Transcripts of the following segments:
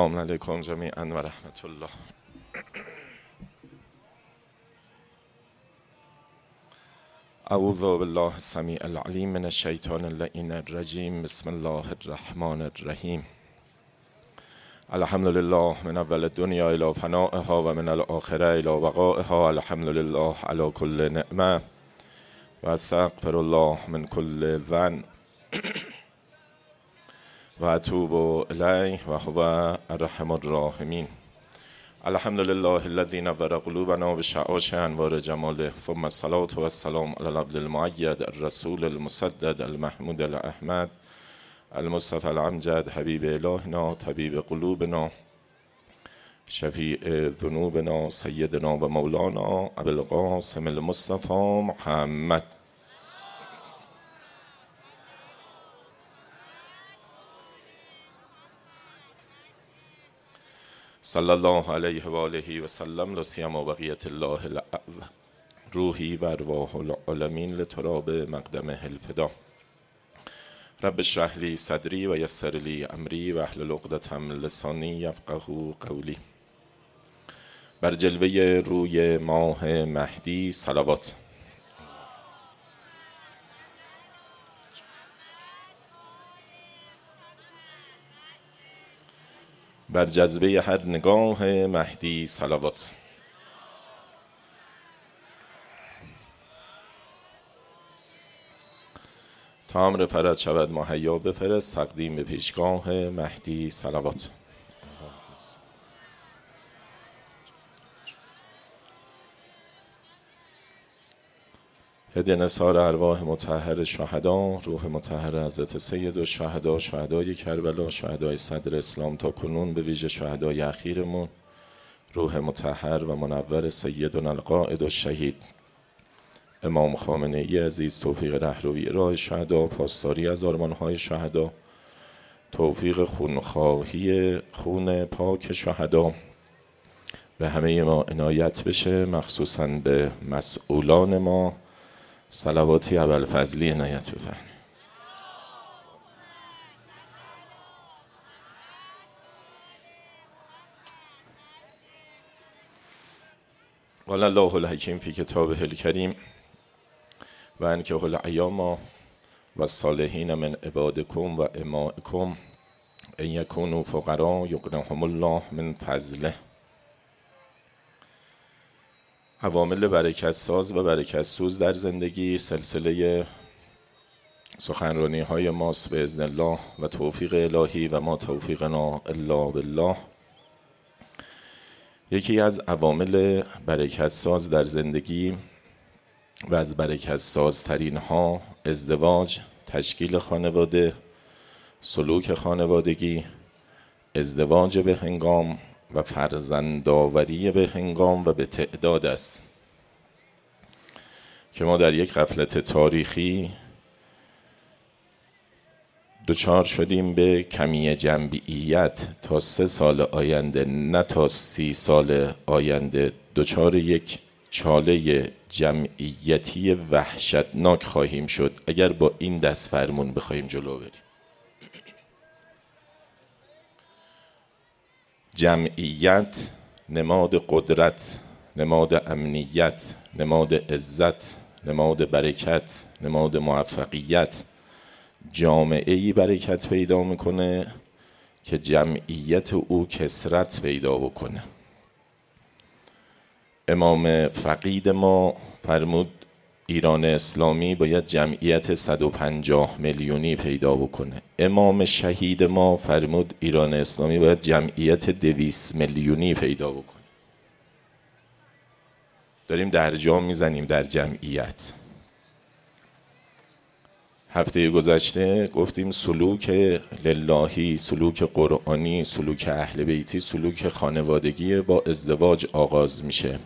السلام علیکم جمیعا و رحمت الله. اعوذ بالله السمیع العلیم من الشیطان اللعین الرجیم. بسم الله الرحمن الرحیم. الحمد لله من اول الدنیا الی فنائها و من الاخره الی بقائها. الحمد لله علی کل نعمه و استغفر الله من کل ذنب و اتوب الیه و هو ارحم الراحمین. الحمد لله الذی نور قلوبنا بشعاع انوار جماله، ثم الصلاة و السلام علی العبد المؤید الرسول المسدد المحمود الاحمد المصطفى الامجد حبیب الهنا طبیب قلوبنا شفیع ذنوبنا سیدنا و مولانا ابی القاسم المصطفى محمد. صلی الله علیه و آله و سلم. لسیما بقیت الله روحی و ارواح العالمین لتراب مقدمه الفدا. رب اشرح لی صدری و یسر لی امری و احلل عقدة من لسانی یفقهوا قولی. بر جلوه روی ماه مهدی صلوات. بر جذبه هر نگاه مهدی صلوات. تا امر فرج شود مهیا بفرست، تقدیم به پیشگاه مهدی صلوات. هدیه نثار ارواح مطهر شهدا، روح مطهر حضرت سید الشهدا، شهدای کربلا، شهدای صدر اسلام تا کنون، به ویژه شهدای اخیرمون، روح مطهر و منور سیدنا القائد الشهید امام خامنه ای عزیز، توفیق رهروی راه شهدا، پاسداری از آرمانهای شهدا، توفیق خونخواهی خون پاک شهدا به همه ما عنایت بشه، مخصوصاً به مسئولان ما صلواتی ابوالفضلی عنایت بفرمایید. قال الله الحکیم فی کتابه الکریم و انکحوا الایام و الصالحین من عبادکم و امائکم ان یکونوا فقراء یغنیهم الله من فضله. عوامل برکت ساز و برکت سوز در زندگی، سلسله سخنرانی های ماست به اذن الله و توفیق الهی و ما توفیقنا الا بالله. یکی از عوامل برکت ساز در زندگی و از برکت سازترین ها ازدواج، تشکیل خانواده، سلوک خانوادگی، ازدواج به هنگام و فرزندآوری به هنگام و به تعداد است که ما در یک غفلت تاریخی دچار شدیم به کمی جمعیت تا 3 سال آینده، نه تا 30 سال آینده، دچار یک چاله جمعیتی وحشتناک خواهیم شد اگر با این دست فرمون بخواهیم جلو بریم. جمعیت نماد قدرت، نماد امنیت، نماد عزت، نماد برکت، نماد موفقیت. جامعه‌ای برکت پیدا میکنه که جمعیت او کثرت پیدا بکنه. امام فقید ما فرمود ایران اسلامی باید جمعیت 150 میلیونی پیدا بکنه. امام شهید ما فرمود ایران اسلامی باید جمعیت 200 میلیونی پیدا بکنه. داریم درجام میزنیم در جمعیت. هفته گذشته گفتیم سلوک للهی، سلوک قرآنی، سلوک اهل بیتی، سلوک خانوادگی با ازدواج آغاز میشه،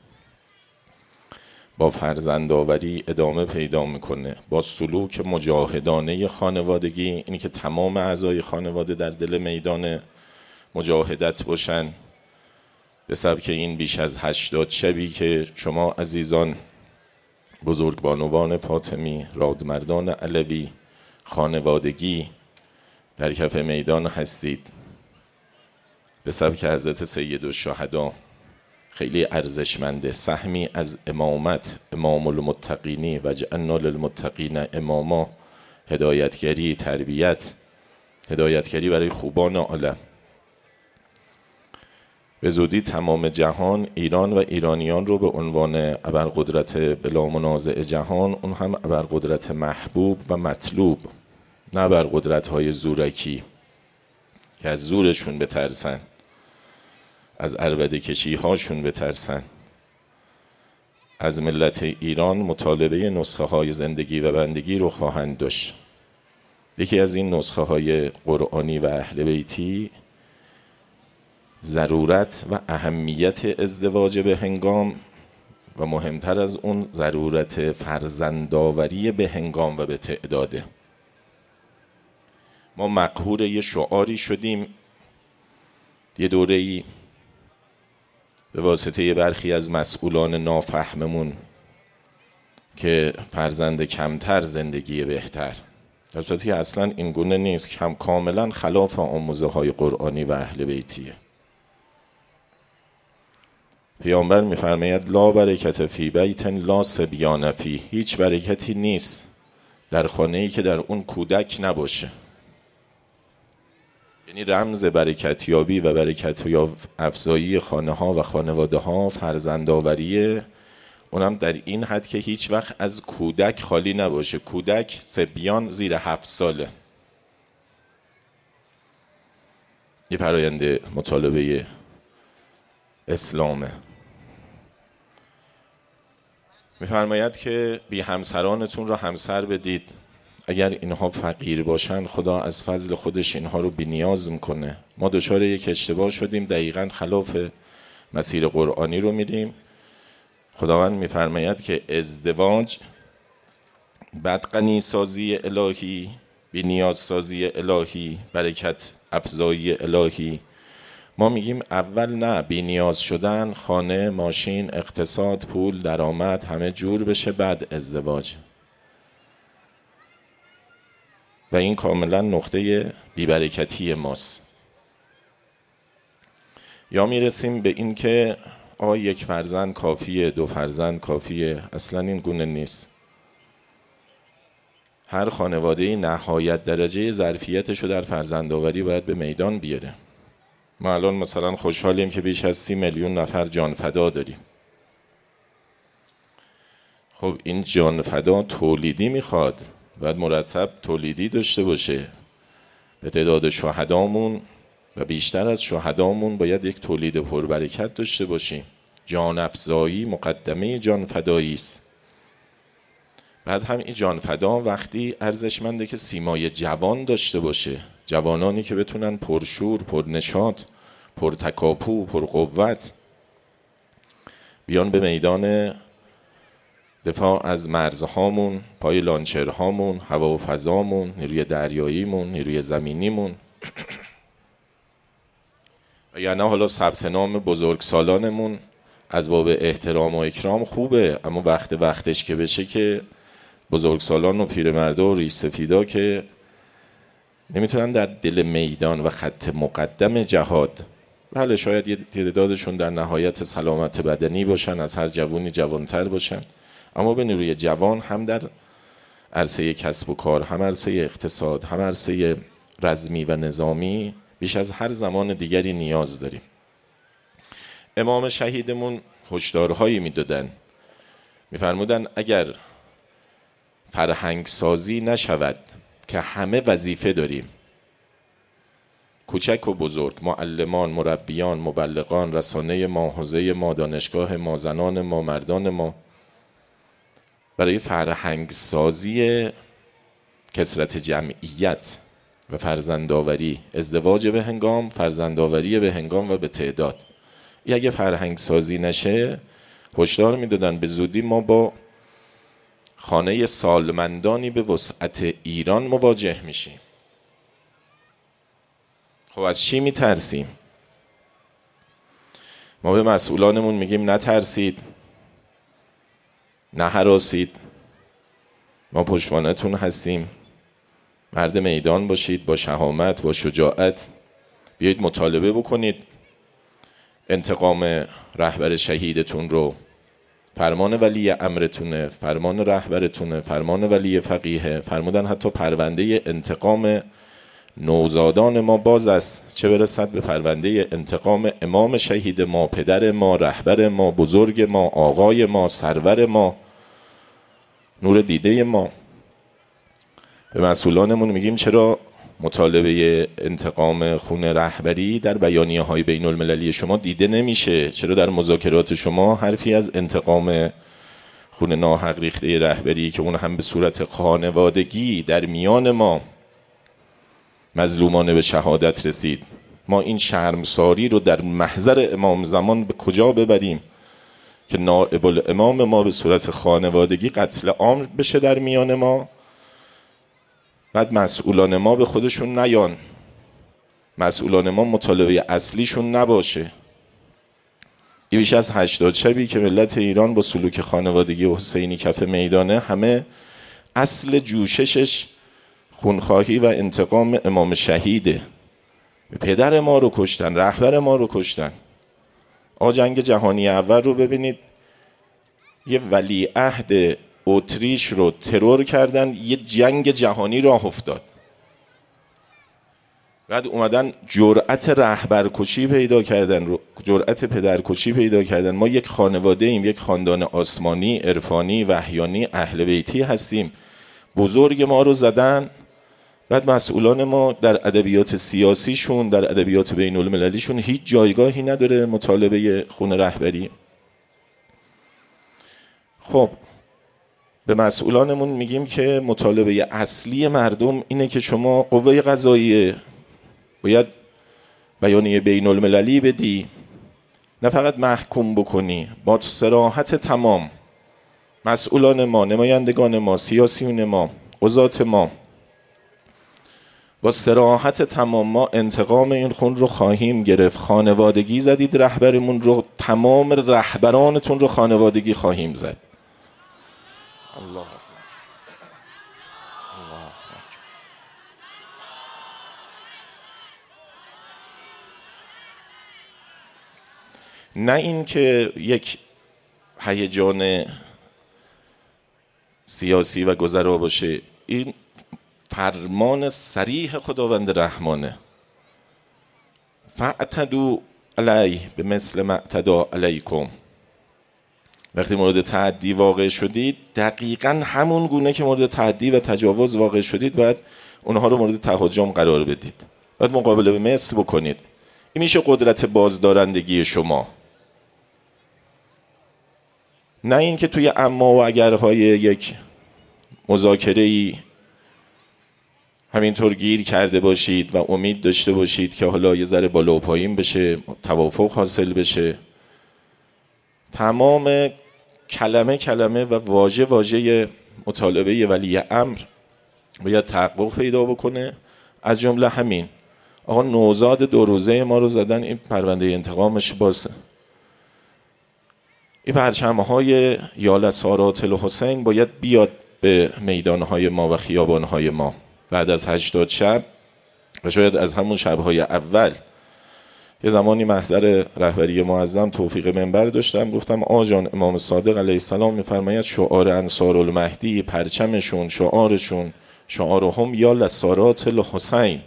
با فرزندآوری ادامه پیدا میکنه، با سلوک مجاهدانه خانوادگی، اینی که تمام اعضای خانواده در دل میدان مجاهدت باشن، به سبک این بیش از 80 شبی که شما عزیزان بزرگبانوان فاطمی، رادمردان علوی، خانوادگی در کف میدان هستید. به سبک حضرت سیدالشهدا خیلی ارزشمنده. سهمی از امامت، امام المتقینی و جعلنا للمتقین اماما، هدایتگری، تربیت، هدایتگری برای خوبان عالم. به زودی تمام جهان ایران و ایرانیان رو به عنوان ابرقدرت بلا منازع جهان، اون هم ابرقدرت محبوب و مطلوب، نه ابرقدرت‌های زورکی که از زورشون بترسن، از عربده کشی هاشون بترسن. از ملت ایران مطالبه نسخه های زندگی و بندگی رو خواهند داشت. یکی از این نسخه های قرآنی و اهل بیتی ضرورت و اهمیت ازدواج به هنگام و مهمتر از اون ضرورت فرزندآوری به هنگام و به تعداده. ما مقهور یه شعاری شدیم یه دوره‌ای به واسطه برخی از مسئولان نافهممون که فرزند کمتر زندگی بهتر، در صورتی اصلا این گونه نیست، کاملا خلاف آموزه های قرآنی و اهل بیتیه. پیامبر می‌فرماید لا برکت فی بیت لا صبیان فیه، هیچ برکتی نیست در خانه‌ای که در اون کودک نباشه. یعنی رمز برکت یابی و برکت افزایی خانه ها و خانواده ها فرزندآوریه، اونم در این حد که هیچ وقت از کودک خالی نباشه. کودک صبیان زیر 7 ساله. یه فرآیند مطالبه اسلامه. می‌فرماید که بی همسرانتون را همسر بدید، اگر اینها فقیر باشن خدا از فضل خودش اینها رو بی‌نیاز میکنه. ما دچار یک اشتباه شدیم، دقیقاً خلاف مسیر قرآنی رو میریم. خداوند میفرماید که ازدواج بدغنی سازی الهی، بی‌نیاز سازی الهی، برکت افزایی الهی. ما میگیم اول نه، بی‌نیاز شدن، خانه، ماشین، اقتصاد، پول، درآمد همه جور بشه، بعد ازدواج. و این کاملا نقطه بی‌برکتی ماست. یا میرسیم به این که یک فرزند کافیه، 2 فرزند کافیه. اصلا این گونه نیست. هر خانواده نهایت درجه ظرفیتش رو در فرزندآوری باید به میدان بیاره. ما الان مثلا خوشحالیم که بیش از 30 میلیون نفر جان فدا داریم. خب این جان فدا تولیدی میخواد، باید مرتب تولیدی داشته باشه. به تعداد شهدامون و بیشتر از شهدامون باید یک تولید پربرکت داشته باشیم. جان افزایی مقدمه جان فدایی است. بعد هم این جان فدا وقتی ارزشمنده که سیمای جوان داشته باشه، جوانانی که بتونن پرشور، پرنشاط، پرتکاپو، پرقوت بیان به میدان دفاع از مرزهامون، پای لانچرهامون، هوا و فضامون، نیروی دریاییمون، نیروی زمینیمون. و یعنی حالا ثبت نام بزرگسالانمون از باب احترام و اکرام خوبه، اما وقتش که بشه که بزرگسالان و پیرمردا و ریش سفیدا که نمیتونن در دل میدان و خط مقدم جهاد، بله شاید یه تعدادشون در نهایت سلامت بدنی باشن، از هر جوونی جوانتر باشن، اما به نیروی جوان هم در عرصه کسب و کار، هم عرصه اقتصاد، هم عرصه رزمی و نظامی بیش از هر زمان دیگری نیاز داریم. امام شهیدمون هشدارهایی میدادن، میفرمودن اگر فرهنگ سازی نشود که همه وظیفه داریم، کوچک و بزرگ، معلمان، مربیان، مبلغان، رسانه ما، حوزه ما، دانشگاه ما، زنان ما، مردان ما، برای فرهنگ سازی کثرت جمعیت و فرزندآوری، ازدواج به هنگام، فرزندآوری به هنگام و به تعداد، این اگه فرهنگ سازی نشه، هشدار میدادن به زودی ما با خانه سالمندانی به وسعت ایران مواجه میشیم. خب از چی میترسیم؟ ما به مسئولانمون میگیم نترسید، نه هراسید، ما پشتوانتون هستیم، مرد میدان باشید، با شهامت، با شجاعت بیایید مطالبه بکنید. انتقام رهبر شهیدتون رو، فرمان ولی امرتونه، فرمان رهبرتونه، فرمان ولی فقیه، فرمودن حتی پرونده انتقام نوزادان ما باز است، چه برسد به پرونده انتقام امام شهید ما، پدر ما، رهبر ما، بزرگ ما، آقای ما، سرور ما، نور دیده ما. به مسئولانمون میگیم چرا مطالبه انتقام خون رهبری در بیانیه های بین المللی شما دیده نمیشه؟ چرا در مذاکرات شما حرفی از انتقام خون ناحق ریخته رهبری که اون هم به صورت خانوادگی در میان ما مظلومانه به شهادت رسید، ما این شرمساری رو در محضر امام زمان به کجا ببریم که نائب الامام ما به صورت خانوادگی قتل عام بشه در میان ما؟ بعد مسئولان ما به خودشون نیان، مسئولان ما مطالبه اصلیشون نباشه. این بیش از 80 شبی که ملت ایران با سلوک خانوادگی حسینی کف میدانه، همه اصل جوششش خونخواهی و انتقام امام شهیده. پدر ما رو کشتن، رهبر ما رو کشتن. جنگ جهانی اول رو ببینید، یه ولیعهد اتریش رو ترور کردن، یه جنگ جهانی راه افتاد. بعد اومدن جرأت رهبرکشی پیدا کردن، جرأت پدرکشی پیدا کردن. ما یک خانواده ایم، یک خاندان آسمانی، عرفانی، وحیانی، اهل بیتی هستیم. بزرگ ما رو زدن. بعد مسئولان ما در ادبیات سیاسیشون، در ادبیات بین المللیشون هیچ جایگاهی نداره مطالبه خون رهبری. خب به مسئولانمون میگیم که مطالبه اصلی مردم اینه که شما قوه قضاییه باید بیانیه بین المللی بدی، نه فقط محکوم بکنی، با صراحت تمام. مسئولان ما، نمایندگان ما، سیاسیون ما، قضات ما، با صراحت تمام ما انتقام این خون رو خواهیم گرفت. خانوادگی زدید رهبرمون رو، تمام رهبرانتون رو خانوادگی خواهیم زد. الله اکبر. الله اکبر. نه این که یک هیجان سیاسی و گذرا باشه، این فرمان صریح خداوند رحمانه. فاعتدوا علیه به مثل ما اعتدی علیکم. وقتی مورد تعدی واقع شدید، دقیقاً همون گونه که مورد تعدی و تجاوز واقع شدید باید اونها رو مورد تهاجم قرار بدید، باید مقابله به مثل بکنید. این میشه قدرت بازدارندگی شما، نه این که توی اما و اگرهای یک مذاکره‌ای همینطور گیر کرده باشید و امید داشته باشید که حالا یه ذره بالا و پایین بشه، توافق حاصل بشه. تمام کلمه کلمه و واژه واژه مطالبه ولی امر باید تحقق پیدا بکنه. از جمله همین آقا نوزاد 2 روزه ما رو زدن، این پرونده انتقامش بازه. این پرچم‌های یالسارات الحسین باید بیاد به میدانهای ما و خیابانهای ما بعد از 80 شب و شاید از همون شب‌های اول. یه زمانی محضر رهبری معظم توفیق منبر داشتم، گفتم آجان امام صادق علیه السلام میفرماید شعار انصار المهدی، پرچمشون، شعارشون، شعارهم یا لسارات الحسین،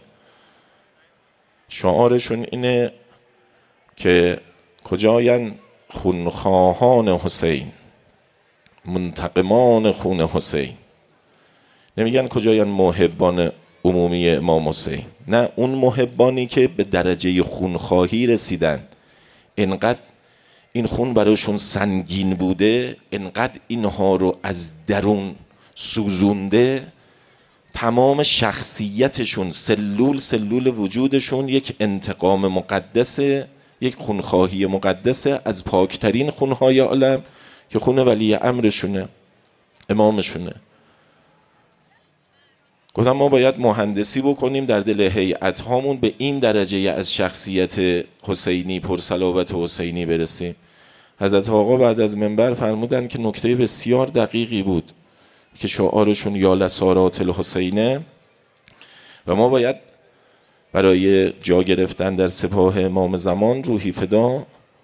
شعارشون اینه که کجاین خونخواهان حسین، منتقمان خون حسین. نمیگن کجاین محبان عمومی امام حسین، نه، اون محبانی که به درجه خونخواهی رسیدن، انقدر این خون براشون سنگین بوده، انقدر اینها رو از درون سوزونده، تمام شخصیتشون، سلول وجودشون یک انتقام مقدسه، یک خونخواهی مقدسه از پاکترین خونهای عالم که خون ولی امرشونه، امامشونه. گفتم ما باید مهندسی بکنیم در دل هیئت هامون به این درجه از شخصیت حسینی، پرصلابت حسینی برسیم. حضرت آقا بعد از منبر فرمودن که نکته بسیار دقیقی بود که شعارشون یا لسارات الحسینه و ما باید برای جا گرفتن در سپاه امام زمان روحی فدا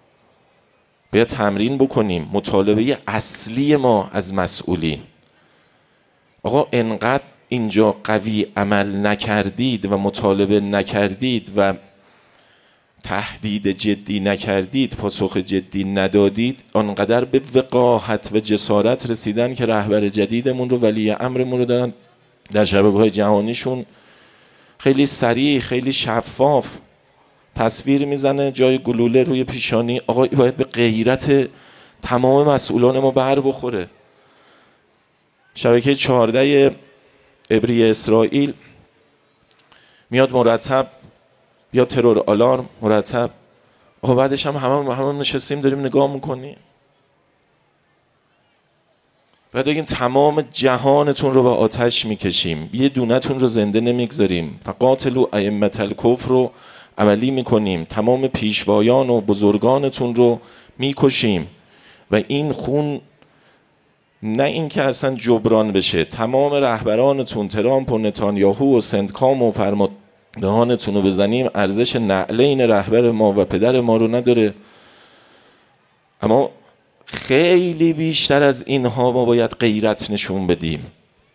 باید تمرین بکنیم. مطالبه اصلی ما از مسئولین، آقا انقدر اینجا قوی عمل نکردید و مطالبه نکردید و تهدید جدی نکردید، پاسخ جدی ندادید، آنقدر به وقاحت و جسارت رسیدن که رهبر جدیدمون رو، ولی امرمون رو دارن در شبکه‌های جهانیشون خیلی سریع، خیلی شفاف تصویر میزنه جای گلوله روی پیشانی. آقا باید به غیرت تمام مسئولان ما بر بخوره. شبکه 14 عبری اسرائیل میاد مرتب، یا ترور آلارم مرتب. آقا بعدش هم همه نشستیم داریم نگاه میکنیم. بعد بگیم تمام جهانتون رو به آتش میکشیم، یه دونتون رو زنده نمیگذاریم، فقاتلوا ائمة الکفر رو عملی میکنیم، تمام پیشوایان و بزرگانتون رو میکشیم و این خون نه این که اصلا جبران بشه، تمام رهبرانتون ترامپ و نتانیاهو و سندکام و فرماندهانتون رو بزنیم، ارزش نعلین رهبر ما و پدر ما رو نداره. اما خیلی بیشتر از اینها ما باید غیرت نشون بدیم.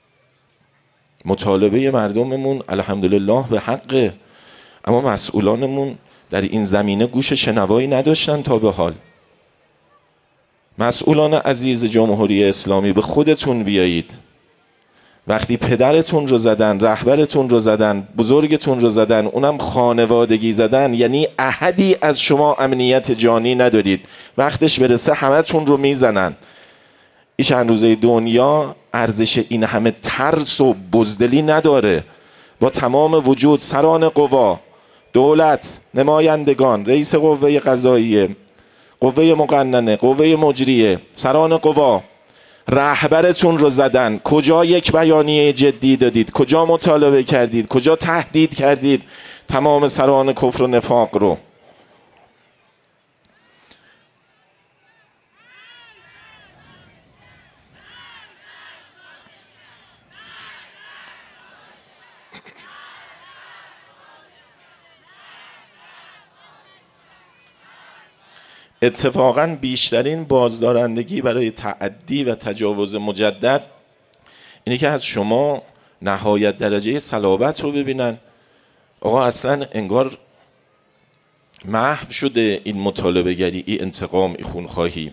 مطالبه مردممون الحمدلله به حقه، اما مسئولانمون در این زمینه گوش شنوایی نداشتن تا به حال. مسئولان عزیز جمهوری اسلامی، به خودتون بیایید. وقتی پدرتون رو زدن، رهبرتون رو زدن، بزرگتون رو زدن، اونم خانوادگی زدن، یعنی احدی از شما امنیت جانی ندارید. وقتش برسه همتون رو میزنن. این چند روزه دنیا ارزش این همه ترس و بزدلی نداره. با تمام وجود سران قوا، دولت، نمایندگان، رئیس قوه قضاییه، قوه مقننه، قوه مجریه، سران قوا، رهبرتون رو زدن. کجا یک بیانیه جدی دادید؟ کجا مطالبه کردید؟ کجا تهدید کردید تمام سران کفر و نفاق رو؟ اتفاقاً بیشترین بازدارندگی برای تعدی و تجاوز مجدد اینه که از شما نهایت درجه صلابت رو ببینن. آقا اصلا انگار محو شده این مطالبه گری، این انتقام، این خونخواهی.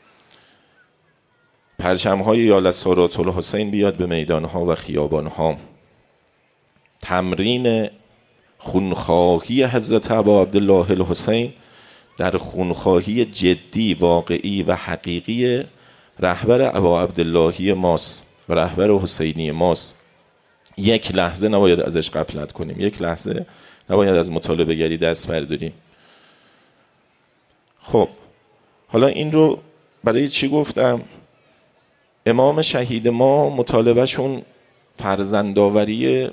پرچم‌های یا لسارات الحسین بیاد به میدانها و خیابانها. تمرین خونخواهی حضرت ابا عبدالله الحسین در خونخواهی جدی، واقعی و حقیقی رهبر ابا عبداللهی ماست و رهبر حسینی ماست. یک لحظه نباید ازش غفلت کنیم، یک لحظه نباید از مطالبه گری دست برداریم. خب حالا این رو برای چی گفتم؟ امام شهید ما مطالبهشون فرزندآوری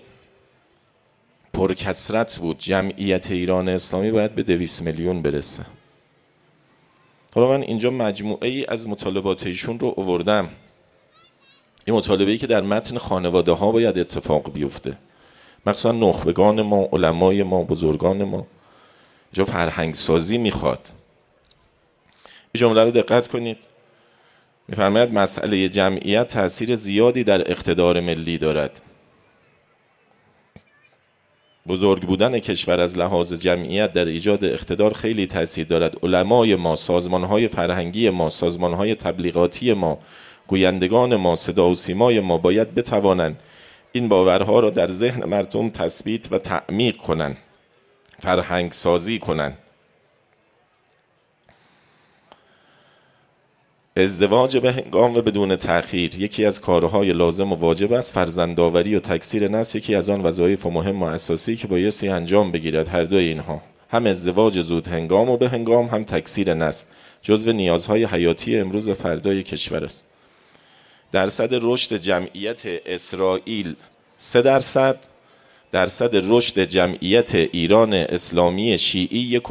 پرکثرت بود. جمعیت ایران اسلامی باید به 200 میلیون برسه. حالا من اینجا مجموعه ای از مطالبات ایشون رو آوردم. این مطالبه‌ای که در متن خانواده ها باید اتفاق بیفته، مخصوصا نخبگان ما، علمای ما، بزرگان ما. اینجا فرهنگ سازی میخواد. این جمله رو دقت کنید. میفرماید مسئله جمعیت تأثیر زیادی در اقتدار ملی دارد. بزرگ بودن کشور از لحاظ جمعیت در ایجاد اقتدار خیلی تأثیر دارد. علمای ما، سازمانهای فرهنگی ما، سازمانهای تبلیغاتی ما، گویندگان ما، صدا و سیمای ما باید بتوانند این باورها را در ذهن مردم تثبیت و تعمیق کنند، فرهنگ سازی کنند. ازدواج به هنگام و بدون تأخیر یکی از کارهای لازم و واجب است. فرزندآوری و تکثیر نسل یکی از آن وظایف مهم و اساسی که بایستی انجام بگیرد. هر دوی اینها، هم ازدواج زود هنگام و به هنگام، هم تکثیر نسل، جزو نیازهای حیاتی امروز و فردای کشور است. درصد رشد جمعیت اسرائیل 3%، درصد رشد جمعیت ایران اسلامی شیعی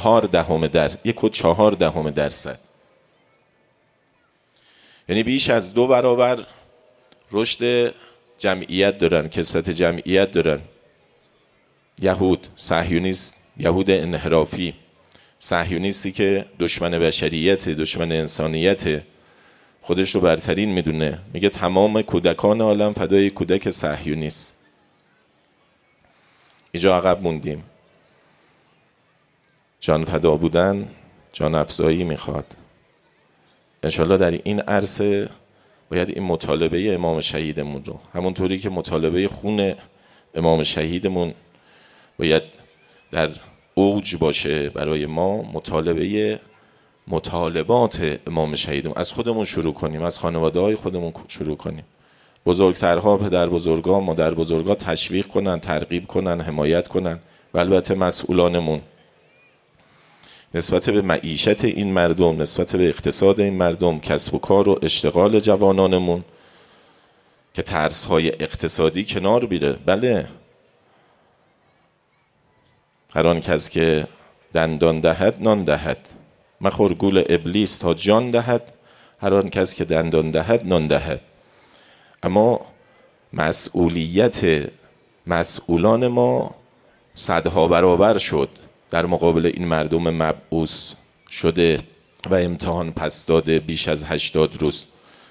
1.4 درصد. یعنی بیش از 2 برابر رشد جمعیت دارن، کثرت جمعیت دارن. یهود، صهیونیست، یهود انحرافی صهیونیستی که دشمن بشریت، دشمن انسانیت، خودش رو برترین میدونه، میگه تمام کودکان عالم فدای کودک صهیونیست. اینجا عقب موندیم. جان فدا بودن جان افزایی میخواد. انشالله در این عرصه باید این مطالبه امام شهیدمون رو، همونطوری که مطالبه خون امام شهیدمون باید در اوج باشه برای ما، مطالبات امام شهیدمون از خودمون شروع کنیم، از خانواده های خودمون شروع کنیم. بزرگترها، پدر بزرگا، مادر بزرگا تشویق کنن، ترغیب کنن، حمایت کنن. و البته مسئولانمون نسبت به معیشت این مردم، نسبت به اقتصاد این مردم، کسب و کار و اشتغال جوانانمون، که ترس‌های اقتصادی کنار بیره. بله، هر آن کس که دندان دهد نان دهد، مخور گول ابلیس تا جان دهد، هر آن کس که دندان دهد نان دهد. اما مسئولیت مسئولان ما صدها برابر شد در مقابل این مردم مبعوث شده و امتحان پس داده بیش از 80 روز.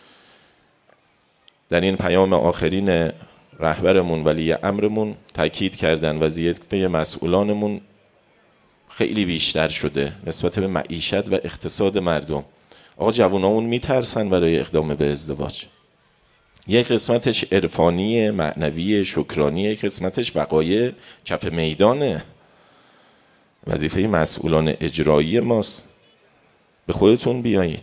در این پیام آخرین رهبرمون ولی امرمون تاکید کردن وضعیت مسئولانمون خیلی بیشتر شده نسبت به معیشت و اقتصاد مردم. آقا جوانامون میترسن برای اقدام به ازدواج. یک قسمتش عرفانی، معنوی، شکرانی، یک قسمتش وقایع کف میدانه. وظیفه مسئولان اجرایی ماست. به خودتون بیایید،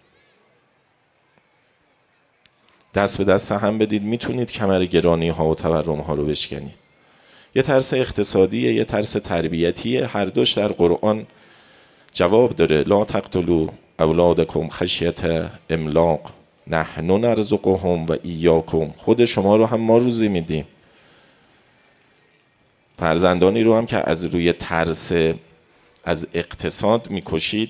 دست به دست هم بدید، میتونید کمر گرانی ها و تورم ها رو بشکنید. یه ترس اقتصادیه، یه ترس تربیتیه، هر دوش در قرآن جواب داره. لا تقتلوا اولادکم خشیت املاق نحن نرزقهم و ایاکم. خود شما رو هم ما روزی میدیم. فرزندانی رو هم که از روی ترس از اقتصاد میکشید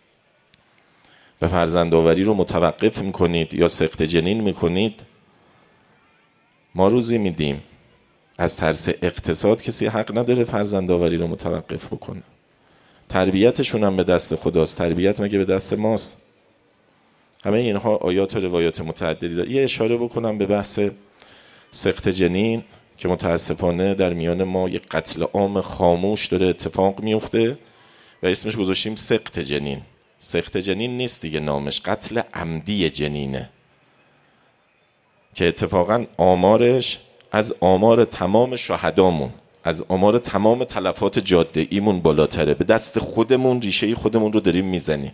و فرزندآوری رو متوقف میکنید یا سقط جنین میکنید، ما روزی میدیم. از ترس اقتصاد کسی حق نداره فرزندآوری رو متوقف بکنه. تربیتشون هم به دست خداست. تربیت مگه به دست ماست؟ همه اینها آیات و روایات متعددی داره. یه اشاره بکنم به بحث سقط جنین که متاسفانه در میان ما یک قتل عام خاموش داره اتفاق میفته و اسمش گذاشتیم سقط جنین. سقط جنین نیست دیگه نامش، قتل عمدی جنینه که اتفاقا آمارش از آمار تمام شهدامون، از آمار تمام تلفات جاده ایمون بالاتره. به دست خودمون ریشه خودمون رو داریم میزنیم.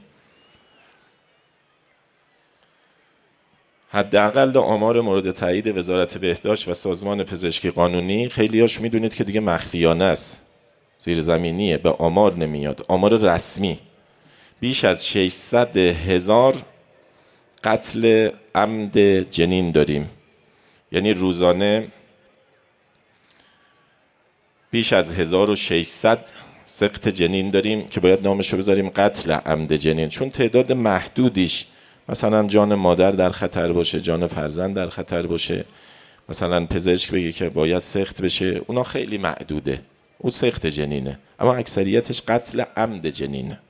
حداقل آمار مورد تایید وزارت بهداشت و سازمان پزشکی قانونی، خیلیاش میدونید که دیگه مخفیانه است، زیرزمینیه، به آمار نمیاد، آمار رسمی. بیش از 600,000 قتل عمد جنین داریم. یعنی روزانه بیش از 1600 سقط جنین داریم که باید نامش رو بذاریم قتل عمد جنین، چون تعداد محدودیش مثلا جان مادر در خطر باشه، جان فرزند در خطر باشه، مثلا پزشک بگه که باید سقط بشه، اونا خیلی معدوده، اون سقط جنینه. اما اکثریتش قتل عمد جنینه.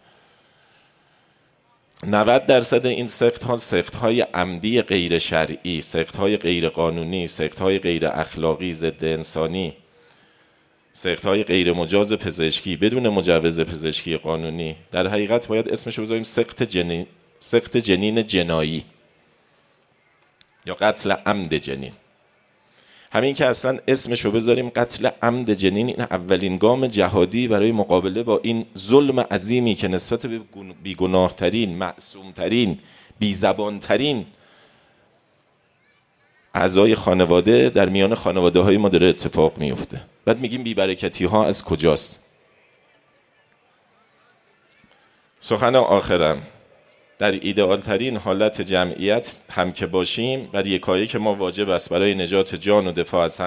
90% این سقط‌ها سقط‌های عمدی غیر شرعی، سقط‌های غیر قانونی، سقط‌های غیر اخلاقی، ضد انسانی، سقط‌های غیر مجاز پزشکی بدون مجوز پزشکی قانونی. در حقیقت باید اسمشو بذاریم سقط جنین جنایی یا قتل عمد جنین. همین که اصلا اسمشو بذاریم قتل عمد جنین، این اولین گام جهادی برای مقابله با این ظلم عظیمی که نسبت به بیگناهترین، معصومترین، بیزبانترین اعضای خانواده در میان خانواده های ما داره اتفاق میفته. بعد میگیم بیبرکتی ها از کجاست؟ سخن آخرم، در ایدئال ترین حالت جمعیت هم که باشیم، بر یکایک ما واجب است برای نجات جان و دفاع از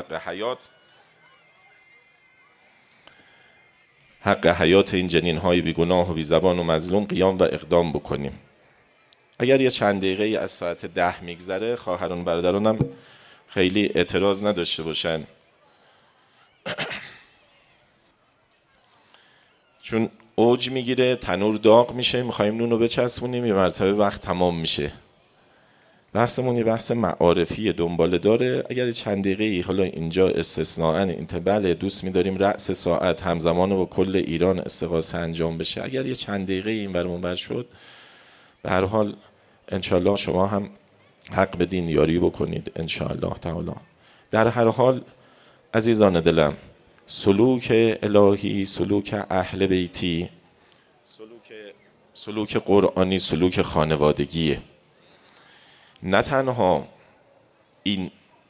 حق حیات این جنین های بیگناه و بیزبان و مظلوم قیام و اقدام بکنیم. اگر یه چند دقیقه از ساعت 10 میگذره، خواهران برادرانم خیلی اعتراض نداشته باشن، چون اوج میگیره، تنور داغ میشه، میخوایم نون رو بچسبونیم، یه مرتبه وقت تمام میشه. بحثمون یه بحث معارفی دنباله داره. اگر چند دقیقه‌ای حالا اینجا استثناءً بله دوست می‌داریم رأس ساعت همزمان با کل ایران استغاثه انجام بشه، اگر یه چند دقیقه این ور اون ور شد، به هر حال انشالله شما هم حق بدین یاری بکنید انشالله تعالی. در هر حال عزیزان دلم، سلوک الهی، سلوک اهل بیتی، سلوک قرآنی، سلوک خانوادگیه. نه تنها این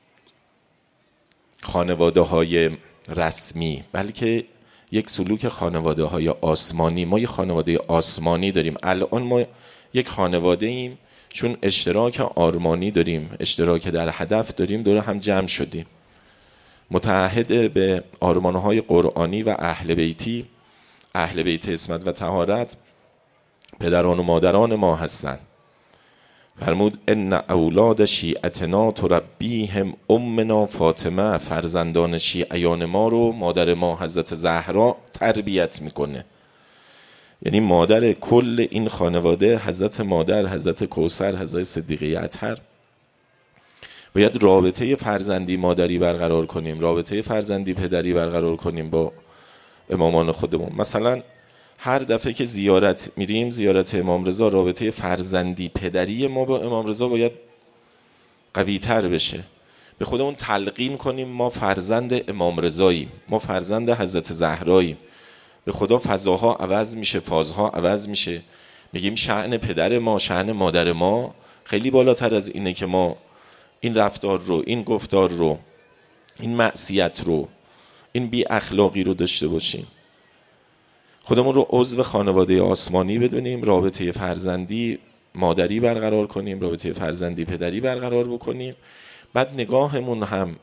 خانواده های رسمی، بلکه یک سلوک خانواده های آسمانی. ما یک خانواده آسمانی داریم. الان ما یک خانواده ایم چون اشتراک آرمانی داریم، اشتراک در هدف داریم، دور هم جمع شدیم. متعهد به آرمانهای قرآنی و اهل بیتی، اهل بیت عصمت و طهارت پدران و مادران ما هستند. فرمود ان اولاد شیعتنا تربیهم امنا فاطمه، فرزندان شیعیان ما رو مادر ما حضرت زهرا تربیت میکنه. یعنی مادر کل این خانواده حضرت مادر، حضرت کوثر، حضرت صدیقه اطهر. باید رابطه فرزندی مادری برقرار کنیم، رابطه فرزندی پدری برقرار کنیم با امامان خودمون. مثلا هر دفعه که زیارت میریم، زیارت امام رضا، رابطه فرزندی پدری ما با امام رضا باید قوی تر بشه. به خودمون تلقین کنیم ما فرزند امام رضاییم، ما فرزند حضرت زهراییم. به خدا فضاها عوض میشه، فازها عوض میشه. میگیم شأن پدر ما، شأن مادر ما خیلی بالاتر از اینه که ما این رفتار رو، این گفتار رو، این معصیت رو، این بی اخلاقی رو داشته باشیم. خودمون رو عضو خانواده آسمانی بدونیم، رابطه فرزندی مادری برقرار کنیم، رابطه فرزندی پدری برقرار بکنیم. بعد نگاهمون هم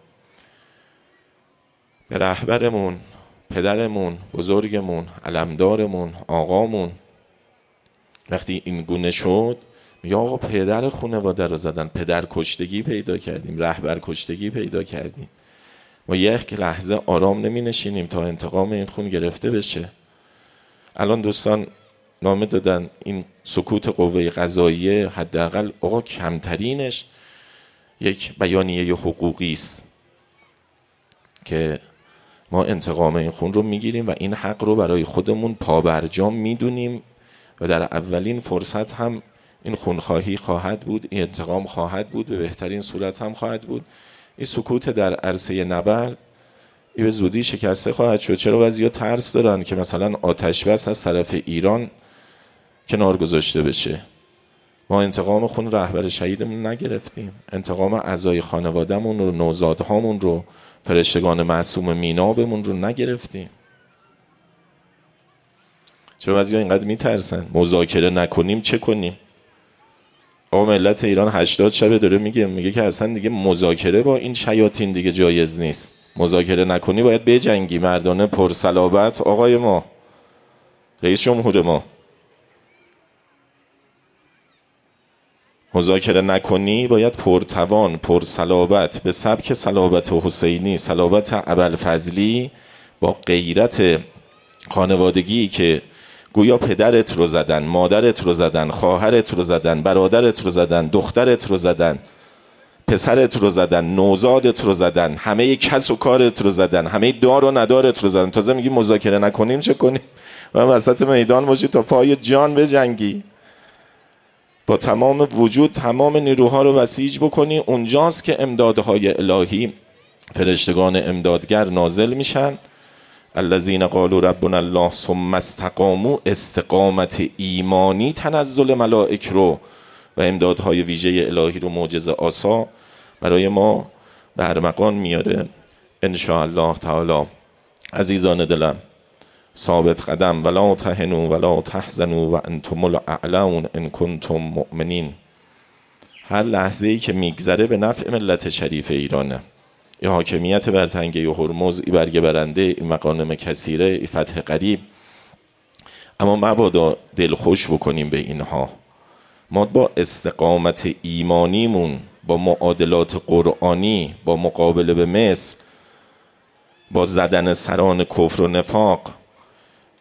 به رهبرمون، پدرمون، بزرگمون، علمدارمون، آقامون وقتی این گونه شد، میگه آقا پدر خانواده رو زدن، پدر کشتگی پیدا کردیم، رهبر کشتگی پیدا کردیم. ما یک لحظه آرام نمی نشینیم تا انتقام این خون گرفته بشه. الان دوستان نامه دادن این سکوت قوه قضاییه حداقل آقا کمترینش یک بیانیه حقوقی است که ما انتقام این خون رو میگیریم و این حق رو برای خودمون پابرجام میدونیم و در اولین فرصت هم این خونخواهی خواهد بود، این انتقام خواهد بود، به بهترین صورت هم خواهد بود. این سکوت در عرصه نبرد این به زودی شکسته خواهد شد. چرا بعضیا ترس دارن که مثلا آتش بس از طرف ایران کنار گذاشته بشه؟ ما انتقام خون رهبر شهیدمون نگرفتیم، انتقام اعضای خانوادهمون رو، نوزادهامون رو، فرشتگان معصوم مینابمون رو نگرفتیم. چرا بعضیا اینقدر میترسن؟ مذاکره نکنیم چه کنیم؟ آقا ملت ایران 80 شبه داره میگه که اصلا دیگه مذاکره با این شیاطین دیگه جایز نیست. مذاکره نکنی باید بجنگی. مردانه پرصلابت آقای ما، رئیس جمهور ما، مذاکره نکنی باید پرتوان، پرصلابت، به سبک صلابت حسینی، صلابت ابوالفضلی، با غیرت خانوادگی که گویا پدرت رو زدن، مادرت رو زدن، خواهرت رو زدن، برادرت رو زدن، دخترت رو زدن، پسرت رو زدن، نوزادت رو زدن، همه کس و کارت رو زدن، همه دار و ندارت رو زدن. تازه میگی مذاکره نکنیم چه کنیم؟ و وسط میدان باشی تا پای جان بجنگی، با تمام وجود تمام نیروها رو بسیج بکنی. اونجاست که امدادهای الهی، فرشتگان امدادگر نازل میشن. الذین قالوا ربنا الله ثم استقاموا، استقامت ایمانی تنزل ملائک رو و امدادهای ویژه الهی رو، معجزه آسا برای ما به ارمغان میاره ان شاء الله تعالی. عزیزان دلم، ثابت قدم، ولا تهنوا ولا تحزنوا و انتم الاعلون ان کنتم مؤمنین. هر لحظه‌ای که میگذره به نفع ملت شریف ایرانه. این حاکمیت بر تنگه هرمز، این برگ برنده، این مغانم کثیره، این فتح قریب. اما مبادا دلخوش بکنیم به اینها. ما با استقامت ایمانیمون، با معادلات قرآنی، با مقابله به مصر، با زدن سران کفر و نفاق،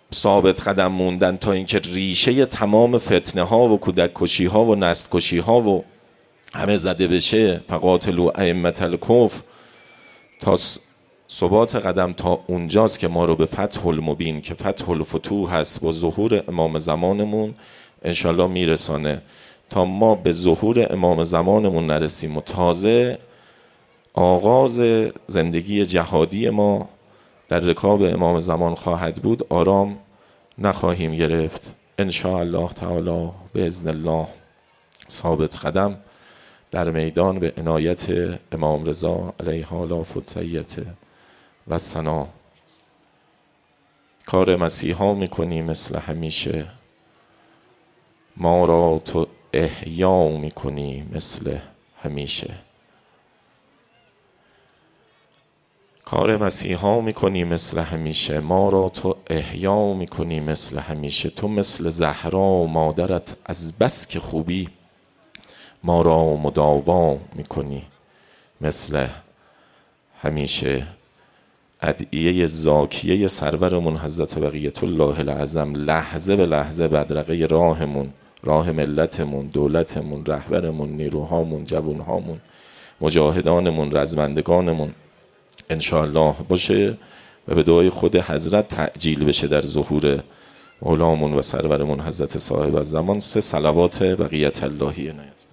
ثابت قدم موندن تا اینکه ریشه تمام فتنه ها و کودک کشی ها و نسل کشی ها و همه زده بشه. فقاتلوا ائمة الکفر، تا ثبات قدم تا اونجاست که ما رو به فتح المبین که فتح الفتوح هست با ظهور امام زمانمون انشالله میرسانه. تا ما به ظهور امام زمانمون نرسیم و تازه آغاز زندگی جهادی ما در رکاب امام زمان خواهد بود، آرام نخواهیم گرفت. انشاءالله تعالی باذن الله ثابت قدم در میدان به عنایت امام رضا علیه آلاف و تحیته و ثنا. کار مسیحا میکنی مثل همیشه، ما را تو احیا میکنی مثل همیشه. کار مسیحا میکنی مثل همیشه، ما را تو احیا میکنی مثل همیشه. تو مثل زهرا و مادرت از بس که خوبی، ما را مداوا میکنی مثل همیشه. ادعیه زاکیه سرورمون حضرت بقیت الله العظم لحظه به لحظه بدرقه راهمون، راه ملتمون، دولتمون، رهبرمون، نیروهامون، جوانهامون، مجاهدانمون، رزمندگانمون انشاءالله باشه و به دعای خود حضرت تعجیل بشه در ظهور مولامون و سرورمون حضرت صاحب الزمان. 3 صلوات بقیت اللهی عنایت.